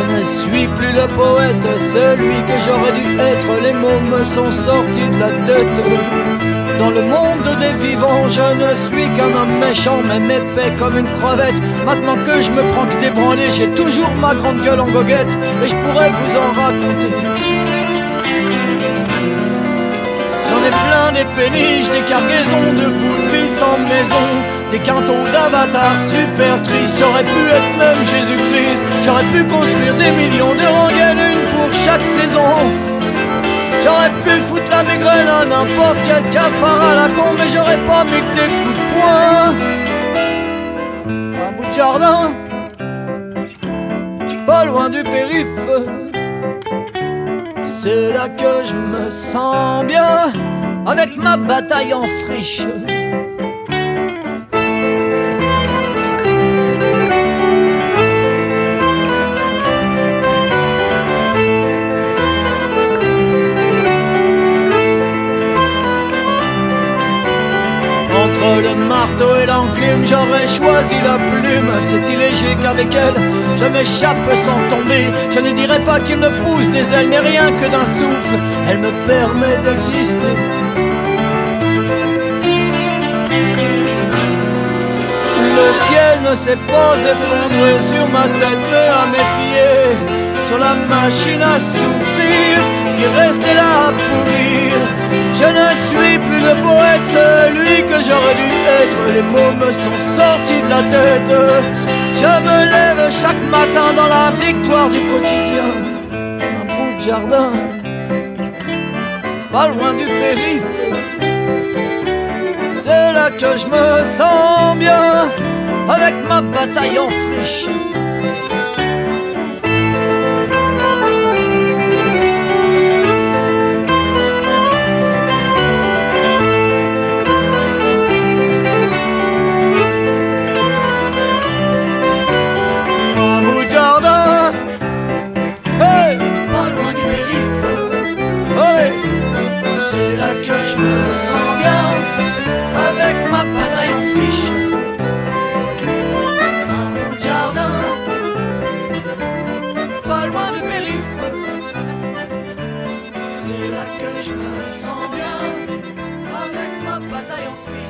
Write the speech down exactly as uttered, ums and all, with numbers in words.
ne suis plus le poète, celui que j'aurais dû être. Les mots me sont sortis de la tête. Dans le monde des vivants, je ne suis qu'un homme méchant, même épais comme une crevette. Maintenant que je me prends que des branlées, j'ai toujours ma grande gueule en goguette, et je pourrais vous en raconter. J'en ai plein des péniches, des cargaisons de bouts de vis en maison, des quintaux d'avatar super tristes. J'aurais pu être même Jésus-Christ, j'aurais pu construire des millions de rengaines, une pour chaque saison. J'aurais pu foutre la migraine à n'importe quel cafard à la con, mais j'aurais pas mis que des coups de poing. Un bout de jardin, pas loin du périph', c'est là que je me sens bien, avec ma bataille en friche. Entre le marteau et l'enclume, j'aurais choisi la plume. C'est si léger qu'avec elle, je m'échappe sans tomber. Je ne dirais pas qu'il me pousse des ailes, mais rien que d'un souffle, elle me permet d'exister. Le ciel ne s'est pas effondré sur ma tête, mais à mes pieds, sur la machine à souffrir qui restait là à pourrir. Je ne suis plus le poète, celui que j'aurais dû être. Les mots me sont sortis de la tête. Je me lève chaque matin dans la victoire du quotidien. Un bout de jardin, pas loin du périph', c'est là que je me sens bien, avec ma bataille en friche. C'est là que je me sens bien, avec ma bataille en friche. Un bout de jardin, pas loin du périph', c'est là que je me sens bien, avec ma bataille en friche.